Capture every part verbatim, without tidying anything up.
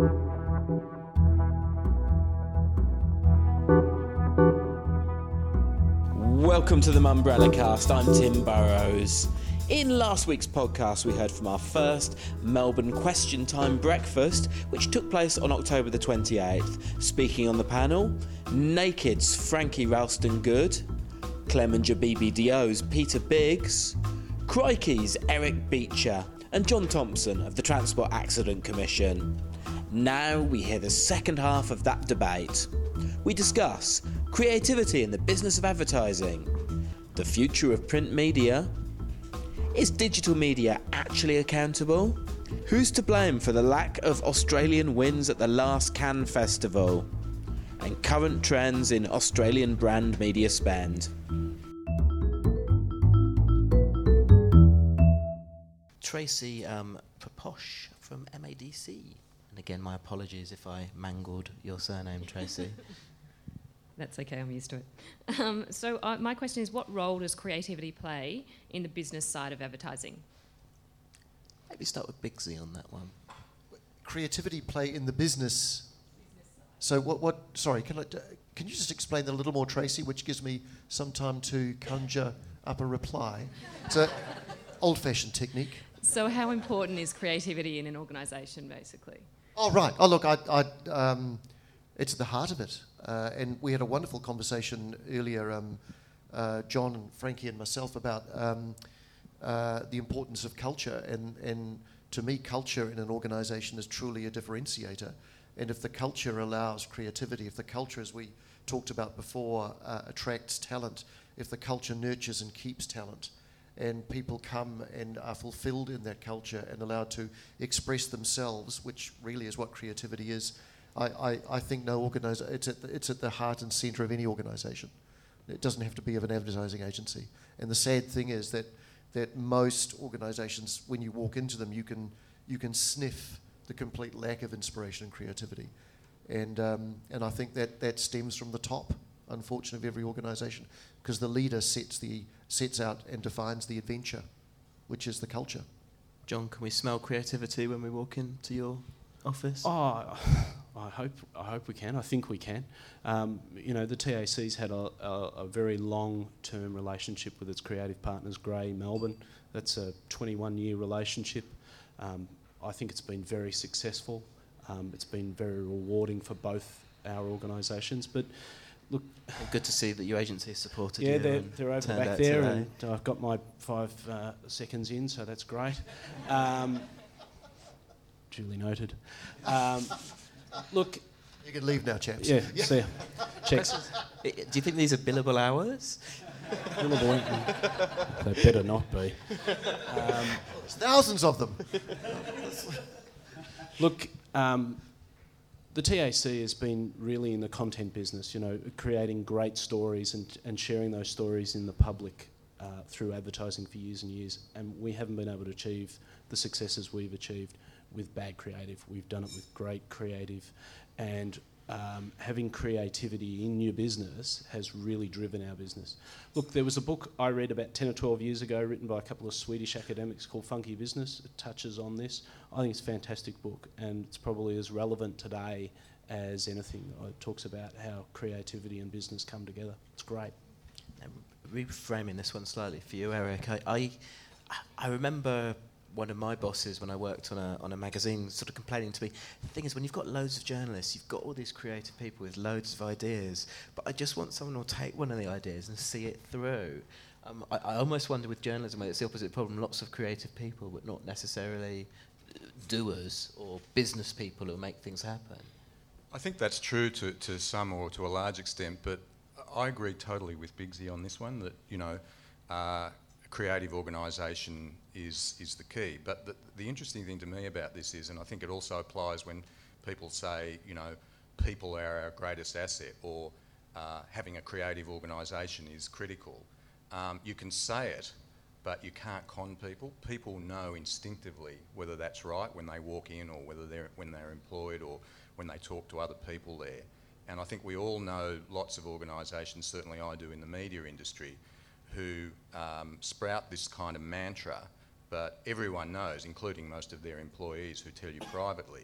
Welcome to the Mumbrella Cast. I'm Tim Burrows. In last week's podcast, we heard from our first Melbourne Question Time breakfast, which took place on October the twenty-eighth. Speaking on the panel, Naked's Frankie Ralston-Good, Clemenger B B D O's Peter Biggs, Crikey's Eric Beecher, and John Thompson of the Transport Accident Commission. Now we hear the second half of that debate. We discuss creativity in the business of advertising, the future of print media, is digital media actually accountable? Who's to blame for the lack of Australian wins at the last Cannes Festival? And current trends in Australian brand media spend. Tracy um, Proposh from M A D C. And again, my apologies if I mangled your surname, Tracy. That's okay, I'm used to it. Um, so uh, my question is, what role does creativity play in the business side of advertising? Maybe start with Bigsy on that one. Creativity play in the business. So what, what, sorry, can I, can you just explain that a little more, Tracy, which gives me some time to conjure up a reply? It's an old-fashioned technique. So how important is creativity in an organisation, basically? Oh, right. Oh, look, I, I, um, it's at the heart of it. Uh, and we had a wonderful conversation earlier, um, uh, John and Frankie and myself, about um, uh, the importance of culture. And, and to me, culture in an organisation is truly a differentiator. And if the culture allows creativity, if the culture, as we talked about before, uh, attracts talent, if the culture nurtures and keeps talent, and people come and are fulfilled in that culture and allowed to express themselves, which really is what creativity is, I, I, I think no organisation, it's at the, it's at the heart and centre of any organisation. It doesn't have to be of an advertising agency. And the sad thing is that that most organisations, when you walk into them, you can you can sniff the complete lack of inspiration and creativity. And um, and I think that that stems from the top, unfortunately, of every organisation, because the leader sets the sets out and defines the adventure, which is the culture. John, can we smell creativity when we walk into your office? Oh, I hope I hope we can. I think we can. Um, you know, the T A C's had a, a, a very long-term relationship with its creative partners, Grey Melbourne. That's a twenty-one year relationship. Um, I think it's been very successful. Um, it's been very rewarding for both our organisations. But look, well, good to see that your agency has supported yeah, you. they're, they're over turned back out there, today. and I've got my five uh, seconds in, so that's great. Um, duly noted. Um, look, you can leave now, chaps. Yeah, see ya. Checks. Do you think these are billable hours? Billable. They better not be. Um, There's thousands of them. Look, um, the T A C has been really in the content business, you know, creating great stories and, and sharing those stories in the public uh, through advertising for years and years. And we haven't been able to achieve the successes we've achieved with bad creative. We've done it with great creative, and um, having creativity in your business has really driven our business. Look, there was a book I read about ten or twelve years ago written by a couple of Swedish academics called Funky Business. It touches on this. I think it's a fantastic book, and it's probably as relevant today as anything. It talks about how creativity and business come together. It's great. Now, reframing this one slightly for you, Eric, I, I, I remember one of my bosses when I worked on a on a magazine sort of complaining to me, the thing is, when you've got loads of journalists, you've got all these creative people with loads of ideas, but I just want someone who'll take one of the ideas and see it through. Um, I, I almost wonder with journalism, where it's the opposite problem, lots of creative people, but not necessarily doers or business people who make things happen. I think that's true to, to some or to a large extent, but I agree totally with Bigsy on this one, that, you know, uh, creative organisation is is the key. But the, the interesting thing to me about this is, and I think it also applies when people say, you know, people are our greatest asset, or uh, having a creative organisation is critical. Um, you can say it, but you can't con people. People know instinctively whether that's right when they walk in, or whether they're when they're employed, or when they talk to other people there. And I think we all know lots of organisations, certainly I do in the media industry, who um, sprout this kind of mantra, but everyone knows, including most of their employees who tell you privately,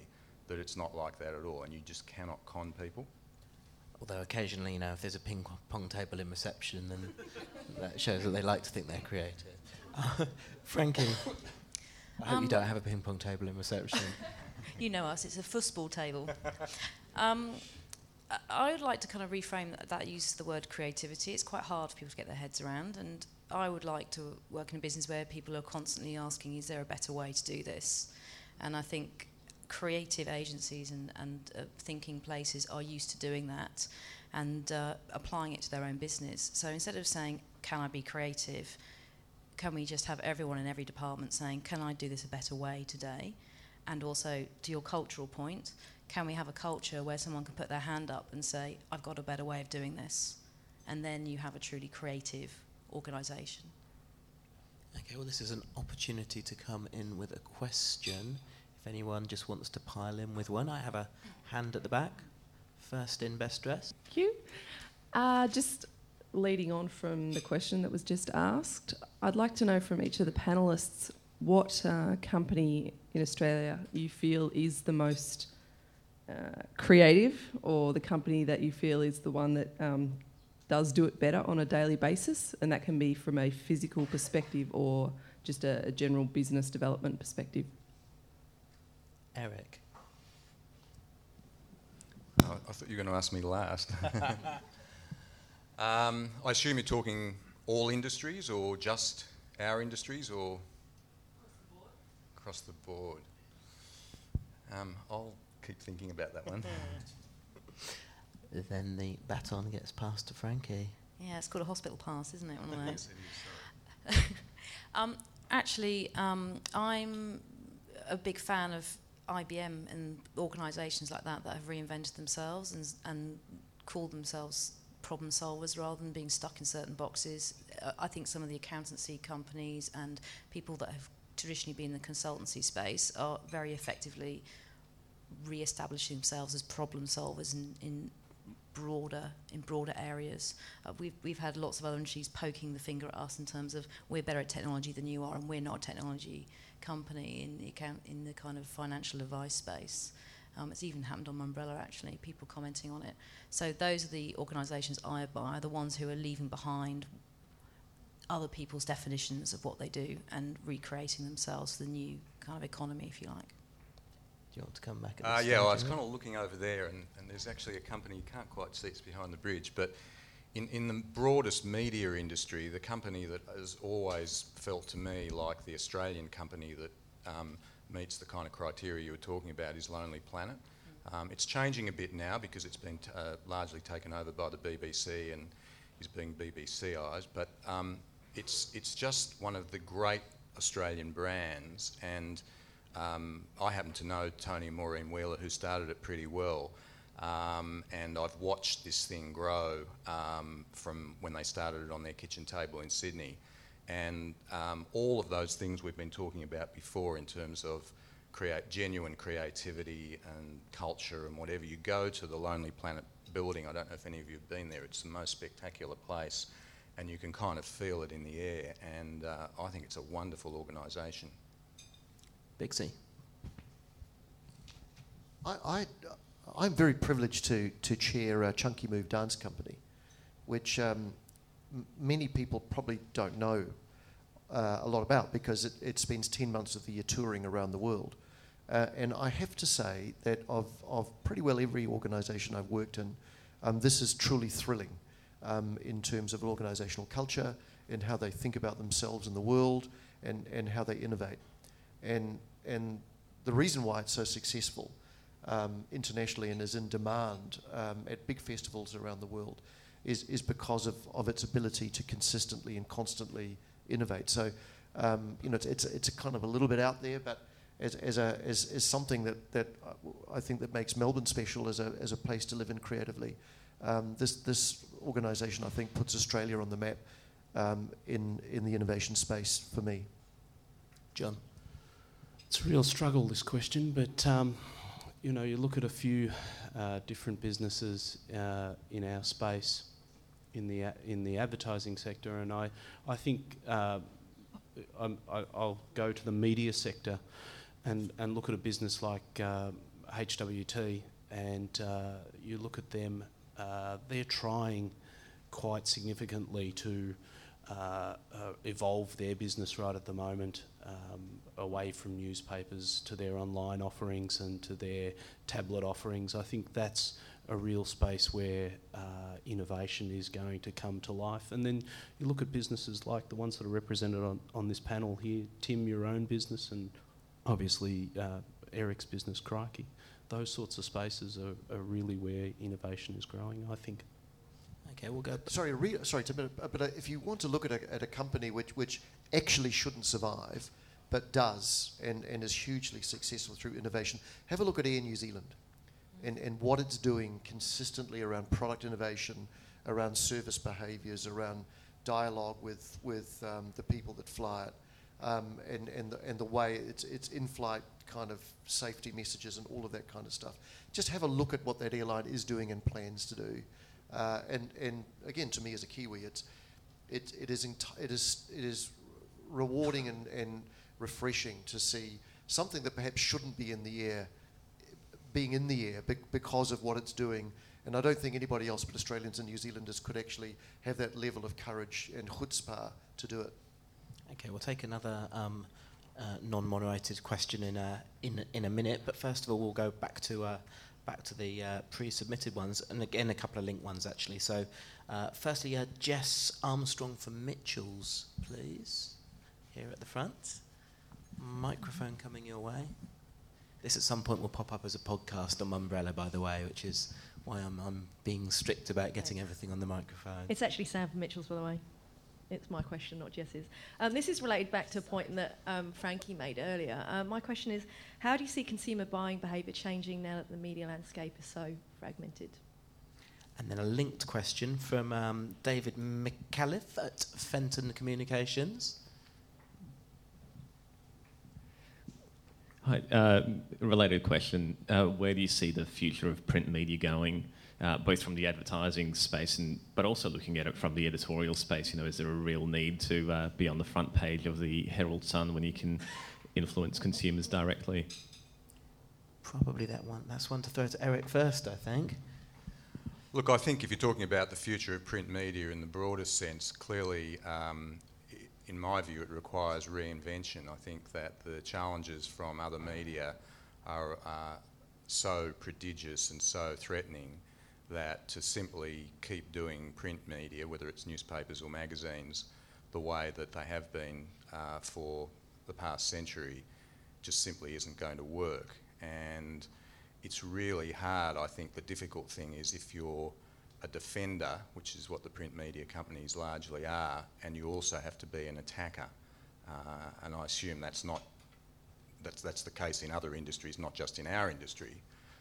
that it's not like that at all, and you just cannot con people. Although occasionally, you know, if there's a ping pong table in reception, then that shows that they like to think they're creative. Uh, Frankie, I hope Um, you don't have a ping pong table in reception. You know us, it's a football table. um, I- I would like to kind of reframe that, that use of the word creativity. It's quite hard for people to get their heads around, and I would like to work in a business where people are constantly asking, is there a better way to do this? And I think creative agencies and, and uh, thinking places are used to doing that and uh, applying it to their own business. So instead of saying, can I be creative, can we just have everyone in every department saying, can I do this a better way today? And also, to your cultural point, can we have a culture where someone can put their hand up and say, I've got a better way of doing this? And then you have a truly creative organisation. Okay, well, this is an opportunity to come in with a question. If anyone just wants to pile in with one, I have a hand at the back. First in, best dressed. Thank you. Uh, just leading on from the question that was just asked, I'd like to know from each of the panellists what uh, company in Australia you feel is the most uh, creative, or the company that you feel is the one that um, does do it better on a daily basis, and that can be from a physical perspective or just a, a general business development perspective. Eric. I, I thought you were going to ask me last. um, I assume you're talking all industries or just our industries, or across the board? Um, I'll keep thinking about that one. Then the baton gets passed to Frankie. Yeah, it's called a hospital pass, isn't it? One of those. um, actually, um, I'm a big fan of I B M and organisations like that that have reinvented themselves and, and called themselves problem solvers rather than being stuck in certain boxes. Uh, I think some of the accountancy companies and people that have traditionally been in the consultancy space are very effectively re-establishing themselves as problem solvers in, in broader in broader areas. Uh, we've we've had lots of other industries poking the finger at us in terms of we're better at technology than you are, and we're not a technology company in the account in the kind of financial advice space. Um, it's even happened on Umbrella, actually, people commenting on it. So those are the organisations I admire, the ones who are leaving behind other people's definitions of what they do and recreating themselves for the new kind of economy, if you like. Do you want to come back at Uh, this yeah, well, I was stage, kind of looking over there, and, and there's actually a company, you can't quite see it's behind the bridge, but in, in the broadest media industry, the company that has always felt to me like the Australian company that um, meets the kind of criteria you were talking about is Lonely Planet. Um, it's changing a bit now because it's been t- uh, largely taken over by the B B C and is being B B C-ised, but um, it's, it's just one of the great Australian brands, and Um, I happen to know Tony and Maureen Wheeler, who started it pretty well, um, and I've watched this thing grow um, from when they started it on their kitchen table in Sydney. And um, all of those things we've been talking about before in terms of create genuine creativity and culture and whatever. You go to the Lonely Planet building, I don't know if any of you have been there, it's the most spectacular place, and you can kind of feel it in the air, and uh, I think it's a wonderful organisation. Big C. I, I, I'm very privileged to, to chair a Chunky Move Dance Company, which um, m- many people probably don't know uh, a lot about because it, it spends ten months of the year touring around the world. Uh, and I have to say that of, of pretty well every organisation I've worked in, um, this is truly thrilling um, in terms of organisational culture and how they think about themselves in the world and, and how they innovate. And and the reason why it's so successful um, internationally and is in demand um, at big festivals around the world is is because of, of its ability to consistently and constantly innovate. So um, you know it's, it's it's a kind of a little bit out there, but as as a as, as something that that I think that makes Melbourne special as a as a place to live in creatively. Um, this this organisation I think puts Australia on the map um, in in the innovation space for me. John. It's a real struggle, this question, but um, you know, you look at a few uh, different businesses uh, in our space, in the a- in the advertising sector, and I I think uh, I'm, I, I'll go to the media sector, and and look at a business like uh, H W T, and uh, you look at them, uh, they're trying quite significantly to uh, uh, evolve their business right at the moment, um, away from newspapers to their online offerings and to their tablet offerings. I think that's a real space where uh, innovation is going to come to life. And then you look at businesses like the ones that are represented on, on this panel here, Tim, your own business, and obviously uh, Eric's business, Crikey. Those sorts of spaces are, are really where innovation is growing, I think. Okay, we'll go. Sorry, re- sorry, Tim, but, but uh, if you want to look at a, at a company which, which actually shouldn't survive, but does and, and is hugely successful through innovation, have a look at Air New Zealand and, and what it's doing consistently around product innovation, around service behaviours, around dialogue with, with um, the people that fly it, um, and, and, the, and the way it's, it's in-flight kind of safety messages and all of that kind of stuff. Just have a look at what that airline is doing and plans to do. Uh, and, and again, to me as a Kiwi, it's, it, it, is enti- it, is, it is rewarding and, and refreshing to see something that perhaps shouldn't be in the air being in the air because of what it's doing. And I don't think anybody else but Australians and New Zealanders could actually have that level of courage and chutzpah to do it. Okay, we'll take another um, uh, non-moderated question in a, in, in a minute, but first of all we'll go back to uh, back to the uh, pre-submitted ones, and again a couple of linked ones actually. So uh, firstly, uh, Jess Armstrong from Mitchell's, please, here at the front. Microphone coming your way. This at some point will pop up as a podcast on Mumbrella, by the way, which is why I'm, I'm being strict about getting everything on the microphone. It's actually Sam from Mitchell's, by the way. It's my question, not Jess's. Um, this is related back to a point that um, Frankie made earlier. Uh, my question is, how do you see consumer buying behaviour changing now that the media landscape is so fragmented? And then a linked question from um, David McAuliffe at Fenton Communications. Hi, uh, related question. Uh, where do you see the future of print media going, uh, both from the advertising space and but also looking at it from the editorial space? You know, is there a real need to uh, be on the front page of the Herald Sun when you can influence consumers directly? Probably that one. That's one to throw to Eric first, I think. Look, I think if you're talking about the future of print media in the broadest sense, clearly, um, in my view, it requires reinvention. I think that the challenges from other media are uh, so prodigious and so threatening that to simply keep doing print media, whether it's newspapers or magazines, the way that they have been uh, for the past century, just simply isn't going to work. And it's really hard. I think the difficult thing is if you're a defender, which is what the print media companies largely are, and you also have to be an attacker. Uh, and I assume that's not, that's, that's the case in other industries, not just in our industry.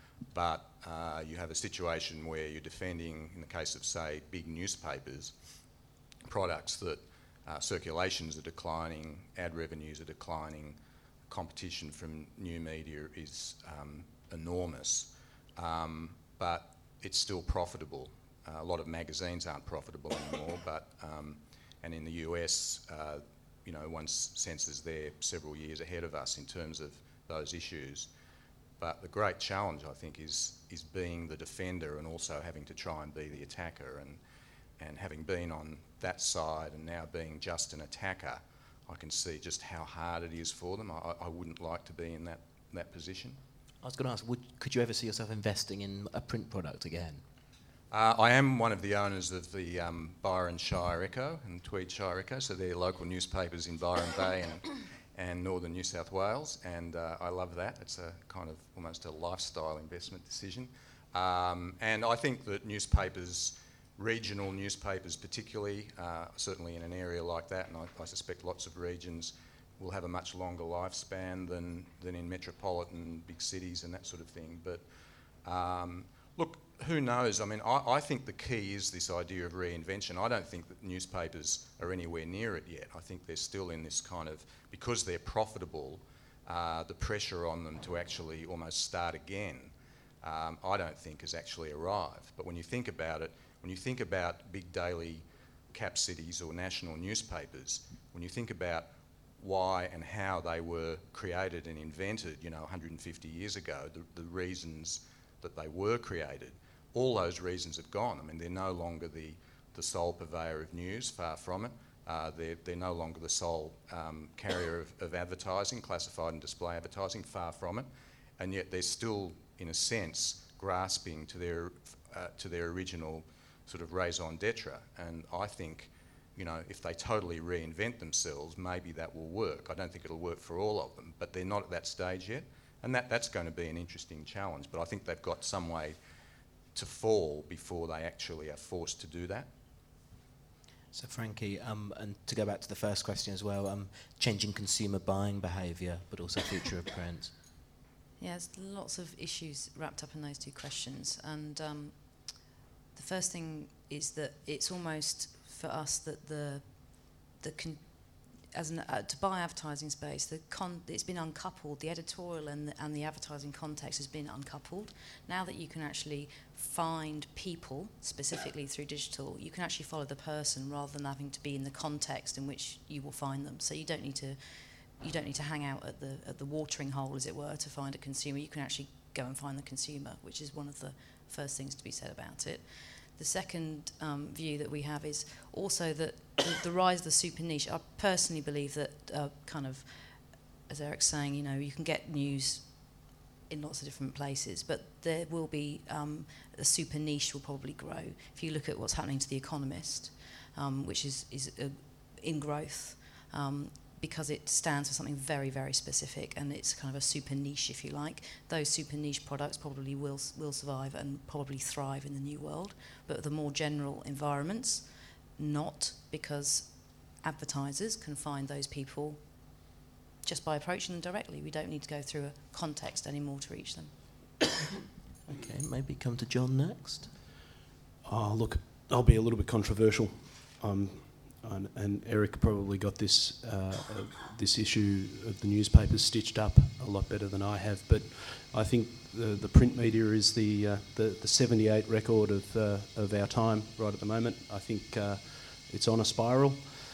But uh, you have a situation where you're defending, in the case of, say, big newspapers, products that uh, circulations are declining, ad revenues are declining, competition from new media is um, enormous, um, but it's still profitable. Uh, a lot of magazines aren't profitable anymore, but um, and in the U S, uh, you know, one senses they're several years ahead of us in terms of those issues. But the great challenge, I think, is is being the defender and also having to try and be the attacker. And and having been on that side and now being just an attacker, I can see just how hard it is for them. I, I wouldn't like to be in that, that position. I was going to ask, would, could you ever see yourself investing in a print product again? Uh, I am one of the owners of the um, Byron Shire Echo and Tweed Shire Echo, so they're local newspapers in Byron Bay and, and northern New South Wales, and uh, I love that. It's a kind of almost a lifestyle investment decision. Um, and I think that newspapers, regional newspapers particularly, uh, certainly in an area like that, and I, I suspect lots of regions will have a much longer lifespan than, than in metropolitan big cities and that sort of thing. But um, look, who knows? I mean, I, I think the key is this idea of reinvention. I don't think that newspapers are anywhere near it yet. I think they're still in this kind of, because they're profitable, uh, the pressure on them to actually almost start again, um, I don't think has actually arrived. But when you think about it, when you think about big daily cap cities or national newspapers, when you think about why and how they were created and invented, you know, one hundred fifty years ago, the, the reasons that they were created, all those reasons have gone. I mean, they're no longer the, the sole purveyor of news, far from it. Uh, they're, they're no longer the sole um, carrier of, of advertising, classified and display advertising, far from it. And yet they're still, in a sense, grasping to their, uh, to their original sort of raison d'etre. And I think, you know, if they totally reinvent themselves, maybe that will work. I don't think it'll work for all of them, but they're not at that stage yet. And that, that's going to be an interesting challenge. But I think they've got some way to fall before they actually are forced to do that. So Frankie, um, and to go back to the first question as well, um, changing consumer buying behaviour, but also future of print. Yeah, there's lots of issues wrapped up in those two questions. And um, the first thing is that it's almost for us that the the con- as an, uh, to buy advertising space, the con- it's been uncoupled. The editorial and the, and the advertising context has been uncoupled. Now that you can actually find people specifically through digital, you can actually follow the person rather than having to be in the context in which you will find them. So you don't need to you don't need to hang out at the at the watering hole, as it were, to find a consumer. You can actually go and find the consumer, which is one of the first things to be said about it. The second um, view that we have is also that the, the rise of the super niche. I personally believe that uh, kind of, as Eric's saying, you know, you can get news in lots of different places, but there will be um, a super niche will probably grow. If you look at what's happening to The Economist, um, which is is uh, in growth, um, because it stands for something very, very specific, and it's kind of a super niche, if you like. Those super niche products probably will will survive and probably thrive in the new world, but the more general environments, not, because advertisers can find those people just by approaching them directly. We don't need to go through a context anymore to reach them. Okay, maybe come to John next. Oh, look, I'll be a little bit controversial. Um, and, and Eric probably got this uh, uh, this issue of the newspapers stitched up a lot better than I have. But I think the, the print media is the, uh, the the seventy-eight record of uh, of our time right at the moment. I think uh, it's on a spiral.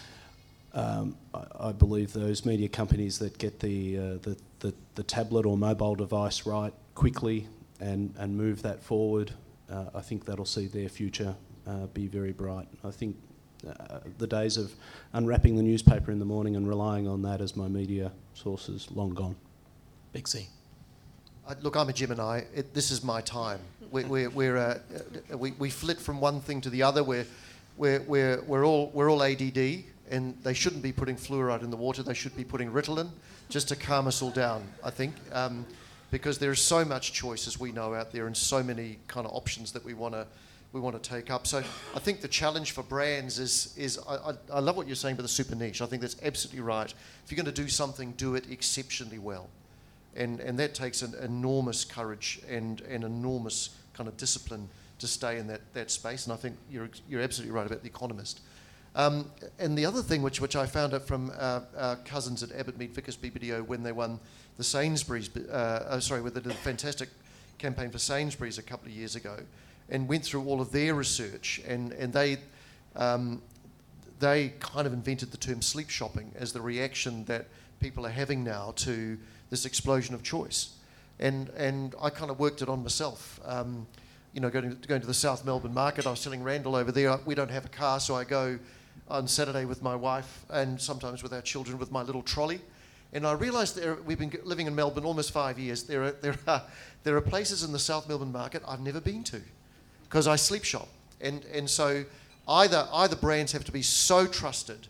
Um, I, I believe those media companies that get the, uh, the the the tablet or mobile device right quickly and and move that forward, uh, I think that'll see their future uh, be very bright. I think uh, the days of unwrapping the newspaper in the morning and relying on that as my media source is long gone. Big C. Uh, look, I'm a Gemini. It, this is my time. We're, we're, we're uh, uh, we we flit from one thing to the other. We're we're we're we're all we're all A D D, and they shouldn't be putting fluoride in the water. They should be putting Ritalin, just to calm us all down. I think. Um, Because there is so much choice, as we know, out there, and so many kind of options that we want to we want to take up. So I think the challenge for brands is is I, I, I love what you're saying about the super niche. I think that's absolutely right. If you're going to do something, do it exceptionally well, and and that takes an enormous courage and an enormous kind of discipline to stay in that, that space. And I think you're you're absolutely right about The Economist. Um, and the other thing, which which I found out from uh, our cousins at Abbott Mead Vickers B B D O when they won the Sainsbury's, uh, oh, sorry, with the fantastic campaign for Sainsbury's a couple of years ago, and went through all of their research, and and they um, they kind of invented the term sleep shopping as the reaction that people are having now to this explosion of choice, and and I kind of worked it on myself. Um, you know, going to, going to the South Melbourne market, I was telling Randall over there, we don't have a car, so I go on Saturday with my wife and sometimes with our children with my little trolley. And I realised there, we've been living in Melbourne almost five years. There are there are there are places in the South Melbourne market I've never been to, because I sleep shop. And and so either either brands have to be so trusted,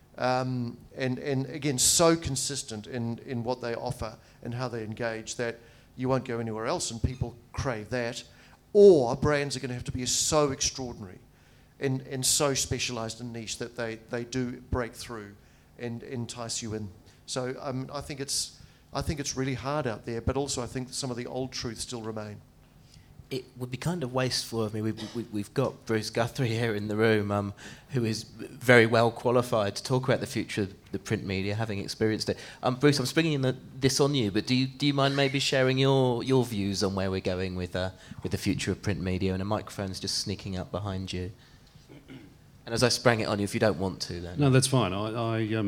um, and and again so consistent in in what they offer and how they engage that you won't go anywhere else, and people crave that. Or brands are going to have to be so extraordinary, and and so specialised and niche that they they do break through, and entice you in. So um, I think it's, I think it's really hard out there, but also I think some of the old truths still remain. It would be kind of wasteful of me. We, we, we've got Bruce Guthrie here in the room, um, who is very well qualified to talk about the future of the print media, having experienced it. Um, Bruce, I'm springing the, this on you, but do you do you mind maybe sharing your, your views on where we're going with uh, with the future of print media? And a microphone's just sneaking up behind you. And as I sprang it on you, if you don't want to, then no, that's fine. I I, um,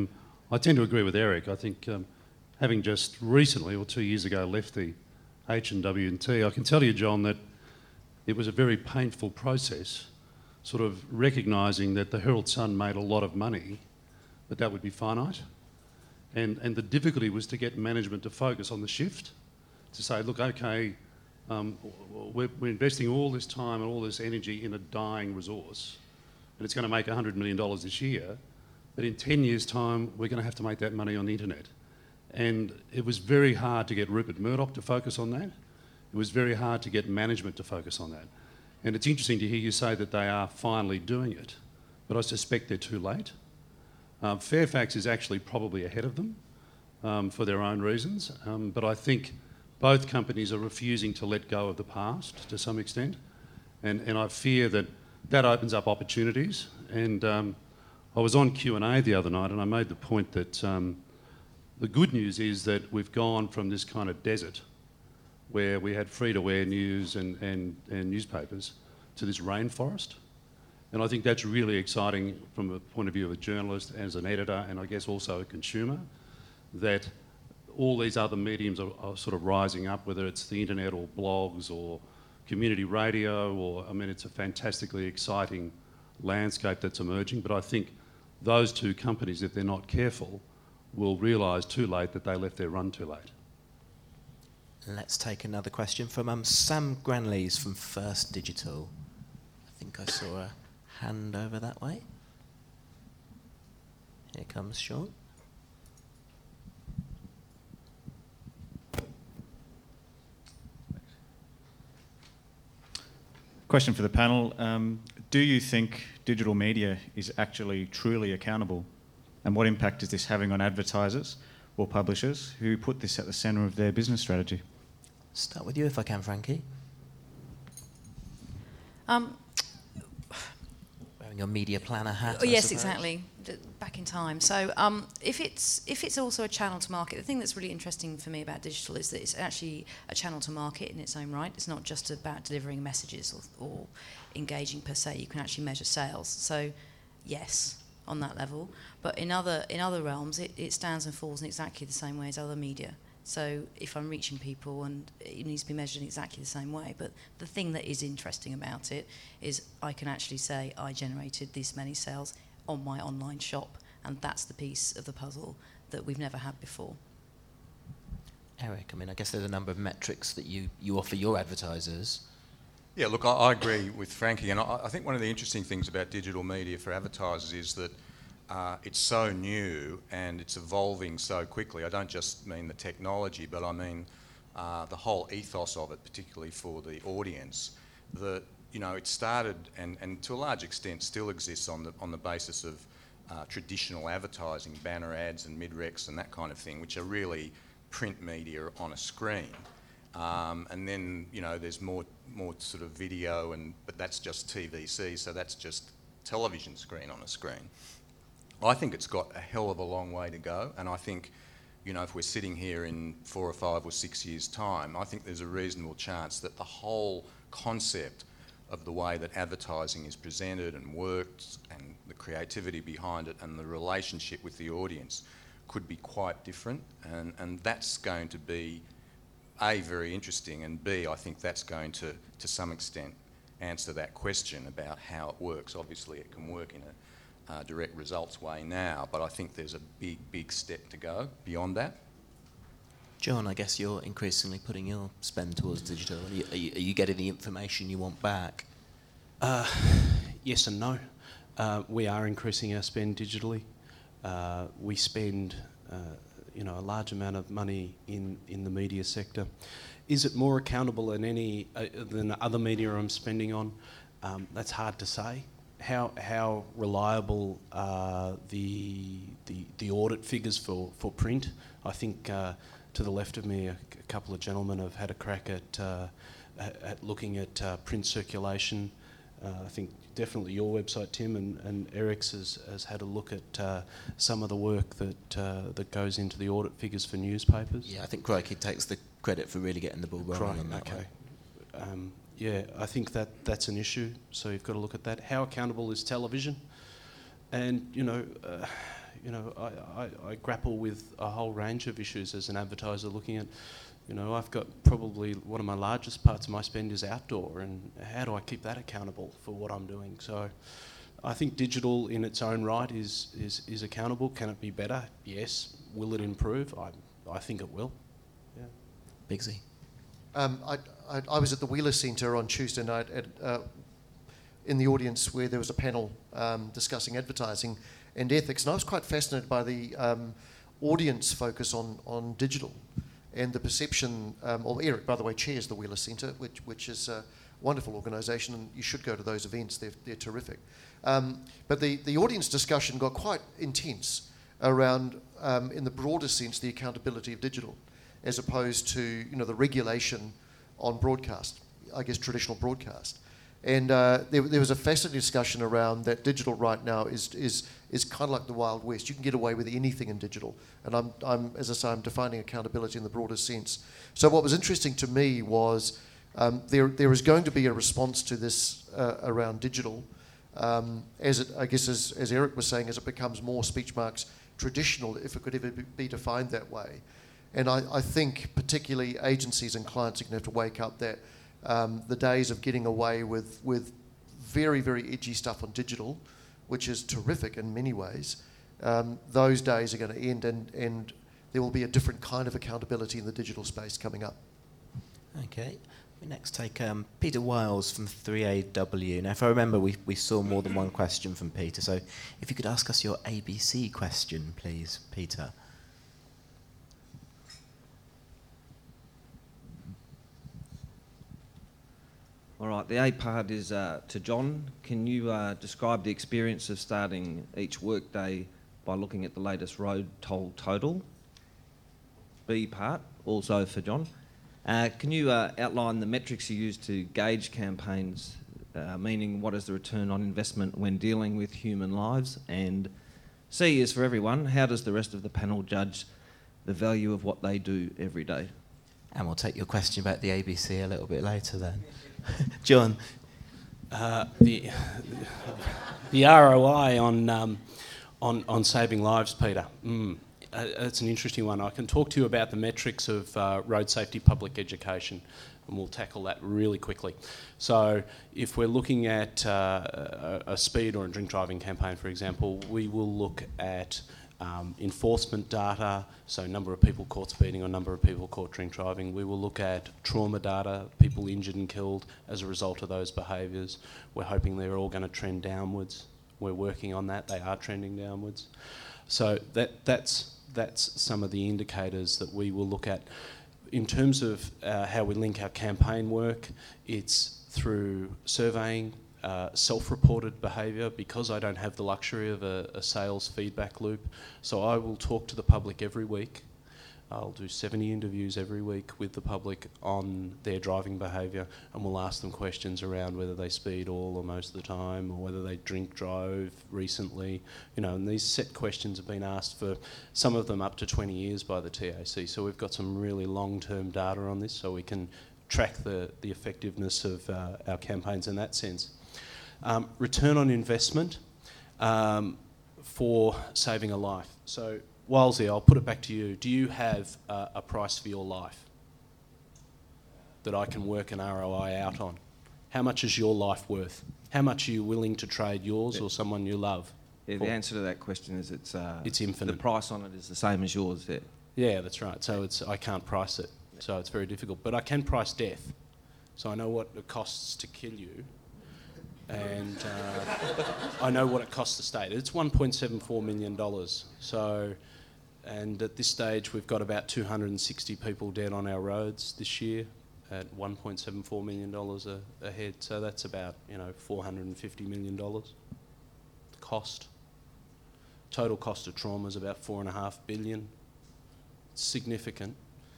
I tend to agree with Eric. I think um, having just recently, or two years ago, left the H and W and T, I can tell you, John, that it was a very painful process, sort of recognising that the Herald Sun made a lot of money, but that would be finite. And, and the difficulty was to get management to focus on the shift, to say, look, okay, um, we're, we're investing all this time and all this energy in a dying resource, and it's going to make one hundred million dollars this year, but in ten years' time, we're going to have to make that money on the internet. And it was very hard to get Rupert Murdoch to focus on that. It was very hard to get management to focus on that. And it's interesting to hear you say that they are finally doing it, but I suspect they're too late. Um, Fairfax is actually probably ahead of them um, for their own reasons, um, but I think both companies are refusing to let go of the past to some extent, and, and I fear that that opens up opportunities. And um, I was on Q and A the other night and I made the point that um, the good news is that we've gone from this kind of desert where we had free-to-air news and, and, and newspapers to this rainforest. And I think that's really exciting from a point of view of a journalist, as an editor, and I guess also a consumer, that all these other mediums are, are sort of rising up, whether it's the internet or blogs or community radio, or, I mean, it's a fantastically exciting landscape that's emerging. But I think those two companies, if they're not careful, will realise too late that they left their run too late. Let's take another question from um, Sam Granleys from First Digital. I think I saw a hand over that way. Here comes Sean. Question for the panel. Um, do you think digital media is actually truly accountable? And what impact is this having on advertisers or publishers who put this at the centre of their business strategy? Start with you if I can, Frankie. Um, Wearing your media planner hat. Oh, I yes, suppose. exactly. D- back in time. So, um, if it's if it's also a channel to market, the thing that's really interesting for me about digital is that it's actually a channel to market in its own right. It's not just about delivering messages or, or engaging per se. You can actually measure sales. So, yes, on that level. But in other in other realms, it, it stands and falls in exactly the same way as other media. So if I'm reaching people, and it needs to be measured in exactly the same way. But the thing that is interesting about it is I can actually say I generated this many sales on my online shop, and that's the piece of the puzzle that we've never had before. Eric, I mean, I guess there's a number of metrics that you, you offer your advertisers. Yeah, look, I, I agree with Frankie, and I, I think one of the interesting things about digital media for advertisers is that Uh, it's so new and it's evolving so quickly. I don't just mean the technology, but I mean uh, the whole ethos of it, particularly for the audience. That, you know, it started and, and to a large extent still exists on the on the basis of uh, traditional advertising, banner ads and mid-recs and that kind of thing, which are really print media on a screen. Um, and then, you know, there's more more sort of video, and but that's just T V C, so that's just television screen on a screen. I think it's got a hell of a long way to go, and I think, you know, if we're sitting here in four or five or six years' time, I think there's a reasonable chance that the whole concept of the way that advertising is presented and worked, and the creativity behind it, and the relationship with the audience could be quite different, and, and that's going to be, A, very interesting, and B, I think that's going to, to some extent, answer that question about how it works. Obviously, it can work in a Uh, direct results way now, but I think there's a big, big step to go beyond that. John, I guess you're increasingly putting your spend towards digital. Are you, are you, are you getting the information you want back? Uh, yes and no. Uh, we are increasing our spend digitally. Uh, we spend, uh, you know, a large amount of money in, in the media sector. Is it more accountable than any uh, than other media I'm spending on? Um, that's hard to say. How how reliable are the the the audit figures for, for print? I think uh, to the left of me, a, a couple of gentlemen have had a crack at uh, at looking at uh, print circulation. Uh, I think definitely your website, Tim, and, and Eric's has, has had a look at uh, some of the work that uh, that goes into the audit figures for newspapers. Yeah, I think Crikey takes the credit for really getting the ball rolling Right, on that okay. one. Um, Yeah, I think that that's an issue, so you've got to look at that. How accountable is television? And, you know, uh, you know, I, I, I grapple with a whole range of issues as an advertiser looking at, you know, I've got probably one of my largest parts of my spend is outdoor, and how do I keep that accountable for what I'm doing? So I think digital in its own right is, is, is accountable. Can it be better? Yes. Will it improve? I, I think it will. Yeah. Bigsy. Um, I, I, I was at the Wheeler Centre on Tuesday night at, uh, in the audience where there was a panel um, discussing advertising and ethics, and I was quite fascinated by the um, audience focus on, on digital and the perception, um, or Eric, by the way, chairs the Wheeler Centre, which, which is a wonderful organisation, and you should go to those events, they're, they're terrific. Um, but the, the audience discussion got quite intense around, um, in the broader sense, the accountability of digital, as opposed to, you know, the regulation on broadcast, I guess traditional broadcast. And uh, there, there was a fascinating discussion around that digital right now is is is kind of like the Wild West. You can get away with anything in digital. And I'm, I'm as I say, I'm defining accountability in the broader sense. So what was interesting to me was um, there there is going to be a response to this uh, around digital, um, as it, I guess, as, as Eric was saying, as it becomes more speech marks traditional, if it could ever be defined that way. And I, I think particularly agencies and clients are going to have to wake up that um, the days of getting away with, with very, very edgy stuff on digital, which is terrific in many ways, um, those days are going to end, and, and there will be a different kind of accountability in the digital space coming up. Okay. We next take um, Peter Wiles from three A W. Now, if I remember, we, we saw more than one question from Peter, so if you could ask us your A B C question, please, Peter. All right, the A part is uh, to John. Can you uh, describe the experience of starting each workday by looking at the latest road toll total? B part, also for John. Uh, can you uh, outline the metrics you use to gauge campaigns, uh, meaning what is the return on investment when dealing with human lives? And C is for everyone. How does the rest of the panel judge the value of what they do every day? And we'll take your question about the A B C a little bit later then. John. Uh, the the R O I on um, on on saving lives, Peter. Mm, uh, that's an interesting one. I can talk to you about the metrics of uh, road safety public education, and we'll tackle that really quickly. So, if we're looking at uh, a, a speed or a drink driving campaign, for example, we will look at Um, enforcement data, so number of people caught speeding or number of people caught drink driving. We will look at trauma data, people injured and killed as a result of those behaviours. We're hoping they're all going to trend downwards. We're working on that. They are trending downwards. So that that's that's some of the indicators that we will look at. In terms of uh, how we link our campaign work, it's through surveying, Uh, self-reported behaviour, because I don't have the luxury of a, a sales feedback loop. So I will talk to the public every week. I'll do seventy interviews every week with the public on their driving behaviour, and we'll ask them questions around whether they speed all or most of the time, or whether they drink drove recently. You know, and these set questions have been asked for some of them up to twenty years by the T A C. So we've got some really long-term data on this, so we can track the, the effectiveness of uh, our campaigns in that sense. Um, return on investment um, for saving a life. So, Wilesy, I'll put it back to you. Do you have uh, a price for your life that I can work an R O I out on? How much is your life worth? How much are you willing to trade yours yeah. or someone you love? Yeah, the answer to that question is it's uh, it's infinite. The price on it is the same as yours. Yeah, yeah, that's right. So it's I can't price it, so it's very difficult. But I can price death, so I know what it costs to kill you. And uh, I know what it costs the state. It's one point seven four million dollars. So, and at this stage, we've got about two hundred sixty people dead on our roads this year at one point seven four million dollars a, a head. So that's about, you know, four hundred fifty million dollars cost. Total cost of trauma is about four and a half billion. It's significant.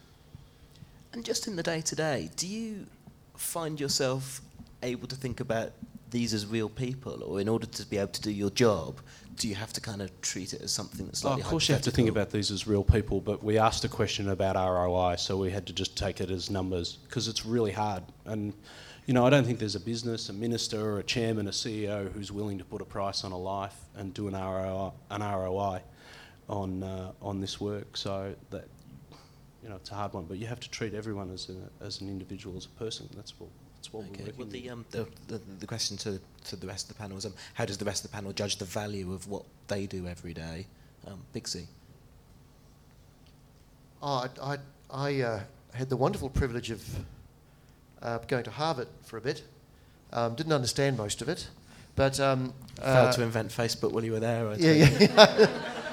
And just in the day-to-day, do you find yourself able to think about these as real people, or in order to be able to do your job, do you have to kind of treat it as something that's slightly oh, Of course you have to think about these as real people, but we asked a question about R O I, so we had to just take it as numbers, because it's really hard. And, you know, I don't think there's a business, a minister, or a chairman, a C E O who's willing to put a price on a life and do an R O I. An R O I. on uh, on this work. So that, you know, it's a hard one, but you have to treat everyone as a, as an individual, as a person. That's what that's what Okay. we're Well, working the, um, the, the the question to to the rest of the panel is, um, how does the rest of the panel judge the value of what they do every day? Um, Bigsy. Oh, I, I, I uh, had the wonderful privilege of uh, going to Harvard for a bit. Um, didn't understand most of it, but um, Failed uh, to invent Facebook while you were there. I yeah, yeah.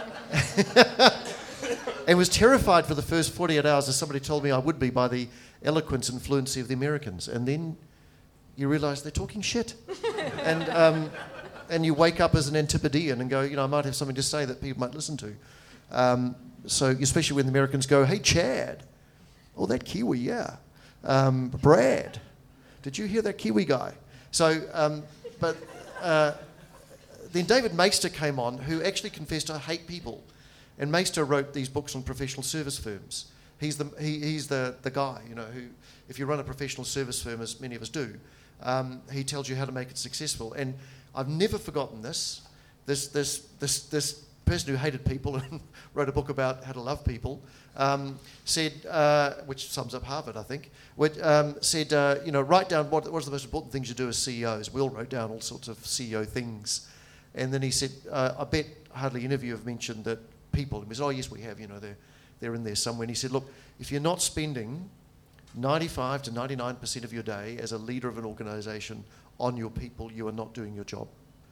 And was terrified for the first forty-eight hours, as somebody told me I would be, by the eloquence and fluency of the Americans. And then you realise they're talking shit, and um, and you wake up as an Antipodean and go, you know, I might have something to say that people might listen to. Um, so especially when the Americans go, hey, Chad, oh, that Kiwi, yeah. Um, Brad, did you hear that Kiwi guy? So, um, but uh, then David Maister came on, who actually confessed to hate people. And Maister wrote these books on professional service firms. He's the, he, he's the, the guy, you know, who, if you run a professional service firm, as many of us do, um, he tells you how to make it successful. And I've never forgotten this. This, this, this, this person who hated people and wrote a book about how to love people um, said, uh, which sums up Harvard, I think, which, um, said, uh, you know, write down what, what's the most important things you do as C E Os. We all wrote down all sorts of C E O things. And then he said, uh, I bet hardly any of you have mentioned that people. He said, oh, yes, we have, you know, they're, they're in there somewhere. And he said, look, if you're not spending ninety-five to ninety-nine percent of your day as a leader of an organisation on your people, you are not doing your job.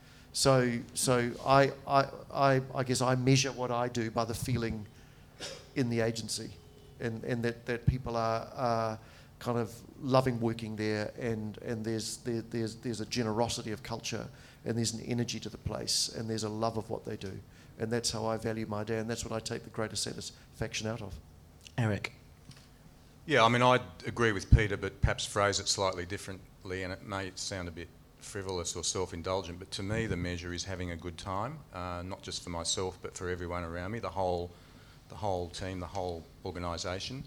So, so I, I, I, I guess I measure what I do by the feeling in the agency, and, and that, that people are, are kind of loving working there, and, and there's, there, there's, there's a generosity of culture, and there's an energy to the place, and there's a love of what they do. And that's how I value my day, and that's what I take the greatest satisfaction out of. Eric. Yeah, I mean, I'd agree with Peter, but perhaps phrase it slightly differently, and it may sound a bit frivolous or self-indulgent, but to me the measure is having a good time, uh, not just for myself but for everyone around me, the whole, the whole team, the whole organisation.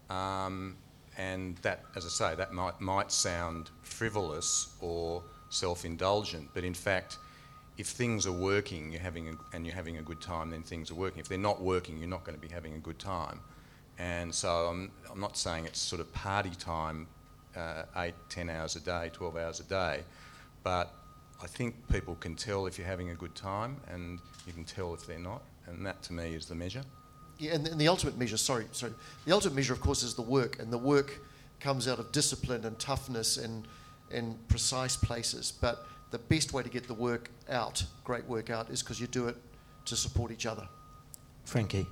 Um, and that, as I say, that might, might sound frivolous or self-indulgent, but in fact, if things are working you're having a, and you're having a good time, then things are working. If they're not working, you're not going to be having a good time. And so I'm, I'm not saying it's sort of party time, uh, eight, ten hours a day, twelve hours a day, but I think people can tell if you're having a good time, and you can tell if they're not, and that to me is the measure. Yeah, and, and the ultimate measure, sorry, sorry, the ultimate measure, of course, is the work, and the work comes out of discipline and toughness and, and precise places, but the best way to get the work out, great work out, is because you do it to support each other. Frankie.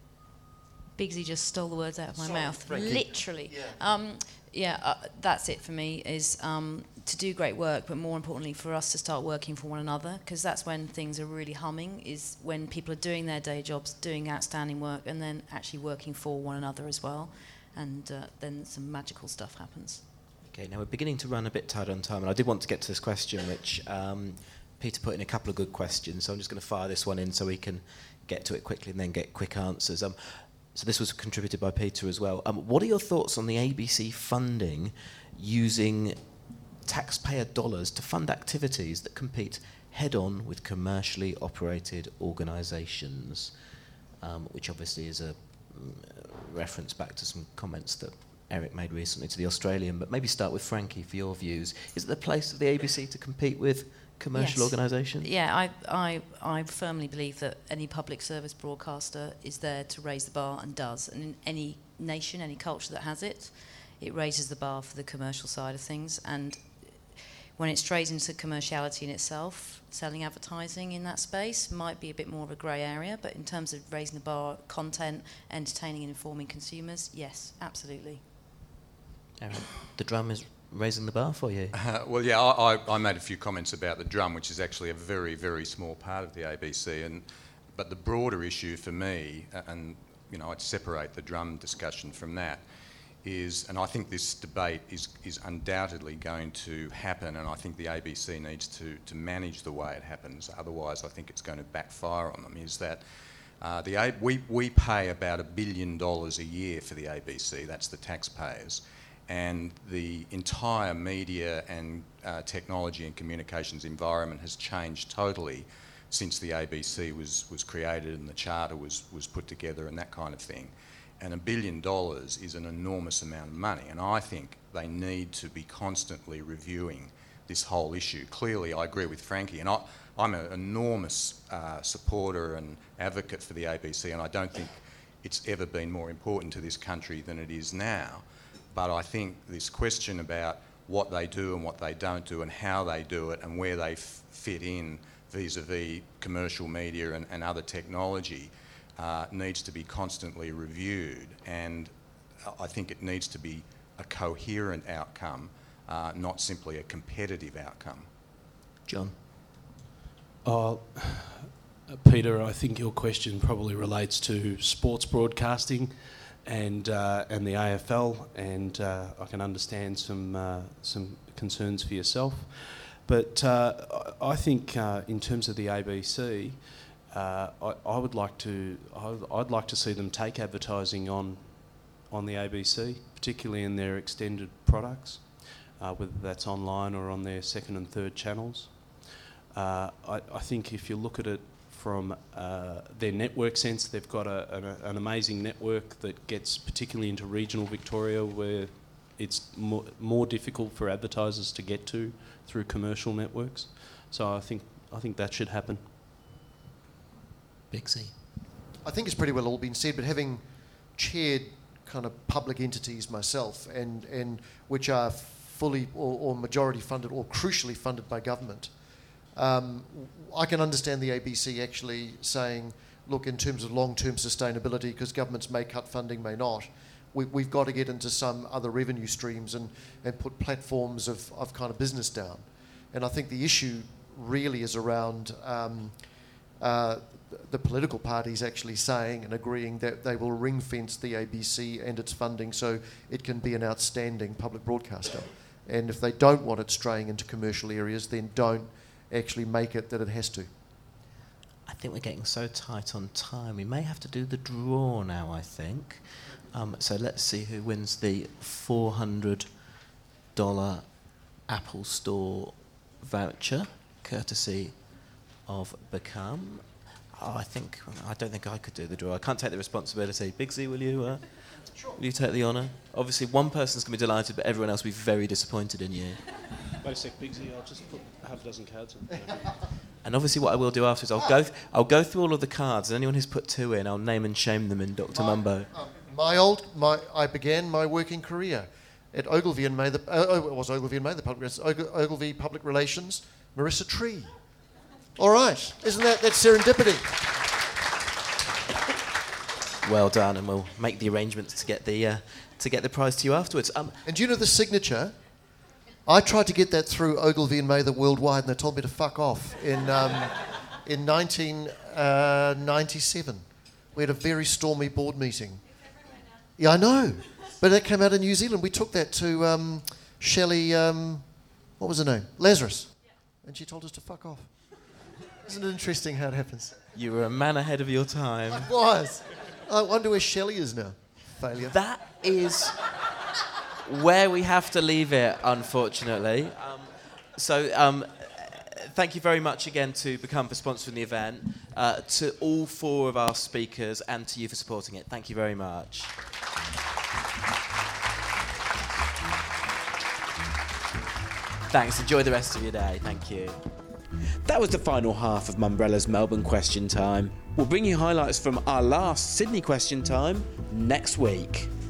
Bigsy just stole the words out of my Sorry, mouth, Frankie. literally. Yeah, um, yeah uh, that's it for me, is um, to do great work, but more importantly for us to start working for one another, because that's when things are really humming, is when people are doing their day jobs, doing outstanding work, and then actually working for one another as well, and uh, then some magical stuff happens. Okay, now we're beginning to run a bit tight on time, and I did want to get to this question, which um, Peter put in a couple of good questions, so I'm just going to fire this one in so we can get to it quickly and then get quick answers. Um, so this was contributed by Peter as well. Um, what are your thoughts on the A B C funding using taxpayer dollars to fund activities that compete head-on with commercially operated organisations, um, which obviously is a mm, reference back to some comments that Eric made recently to The Australian, but maybe start with Frankie for your views. Is it the place of the A B C to compete with commercial Yes. organisations? Yeah, I, I, I firmly believe that any public service broadcaster is there to raise the bar, and does. And in any nation, any culture that has it, it raises the bar for the commercial side of things. And when it strays into commerciality in itself, selling advertising in that space might be a bit more of a grey area. But in terms of raising the bar, content, entertaining and informing consumers, yes, absolutely. Eric, the drum is raising the bar for you. Uh, well, yeah, I, I, I made a few comments about the drum, which is actually a very, very small part of the A B C. And but the broader issue for me, uh, and you know, I'd separate the drum discussion from that, is, and I think this debate is is undoubtedly going to happen, and I think the A B C needs to to manage the way it happens. Otherwise, I think it's going to backfire on them. Is that uh, the A- we we pay about a billion dollars a year for the A B C. That's the taxpayers. And the entire media and uh, technology and communications environment has changed totally since the A B C was, was created and the charter was, was put together and that kind of thing. And a billion dollars is an enormous amount of money, and I think they need to be constantly reviewing this whole issue. Clearly, I agree with Frankie, and I, I'm an enormous uh, supporter and advocate for the A B C, and I don't think it's ever been more important to this country than it is now. But I think this question about what they do and what they don't do and how they do it and where they f- fit in vis-a-vis commercial media and, and other technology uh, needs to be constantly reviewed, and I think it needs to be a coherent outcome, uh, not simply a competitive outcome. John? Oh, Peter, I think your question probably relates to sports broadcasting and uh, and the A F L, and uh, I can understand some uh, some concerns for yourself. But uh, I think uh, in terms of the A B C, uh, I, I would like to I'd like to see them take advertising on on the A B C, particularly in their extended products, uh, whether that's online or on their second and third channels. Uh, I, I think if you look at it from uh, their network sense, they've got a, an, an amazing network that gets particularly into regional Victoria, where it's more, more difficult for advertisers to get to through commercial networks. So I think I think that should happen. Big C. I think it's pretty well all been said, but having chaired kind of public entities myself, and, and which are fully or, or majority funded or crucially funded by government, um, I can understand the A B C actually saying, look, in terms of long-term sustainability, because governments may cut funding, may not, we, we've got to get into some other revenue streams and, and put platforms of, of kind of business down. And I think the issue really is around um, uh, the political parties actually saying and agreeing that they will ring-fence the A B C and its funding so it can be an outstanding public broadcaster. And if they don't want it straying into commercial areas, then don't actually make it that it has to. I think we're getting so tight on time. We may have to do the draw now, I think. Um, so let's see who wins the four hundred dollars Apple Store voucher, courtesy of Become. Oh, I think, I don't think I could do the draw. I can't take the responsibility. Big Z, will you, uh, sure. will you take the honour? Obviously, one person's going to be delighted, but everyone else will be very disappointed in you. Wait a sec, Big Z, I'll just put half a dozen cards in. And obviously what I will do after is I'll go th- I'll go through all of the cards, and anyone who's put two in, I'll name and shame them in Doctor My, Mumbo. Um, my old, my I began my working career at Ogilvy and May, the, uh, it was Ogilvy and May, the public, Ogilvy Public Relations, Marissa Tree. All right, isn't that, that's serendipity? Well done, and we'll make the arrangements to get the uh, to get the prize to you afterwards. Um, and do you know the signature? I tried to get that through Ogilvy and Mather worldwide, and they told me to fuck off in um, in nineteen ninety-seven. We had a very stormy board meeting. Yeah, I know, but that came out in New Zealand. We took that to um, Shelley, um, what was her name? Lazarus, and she told us to fuck off. Isn't it interesting how it happens? You were a man ahead of your time. I was. I wonder where Shelley is now. Failure. That is where we have to leave it, unfortunately. Um, so, um, thank you very much again to Become for sponsoring the event, uh, to all four of our speakers, and to you for supporting it. Thank you very much. Thanks. Enjoy the rest of your day. Thank you. That was the final half of Mumbrella's Melbourne Question Time. We'll bring you highlights from our last Sydney Question Time next week.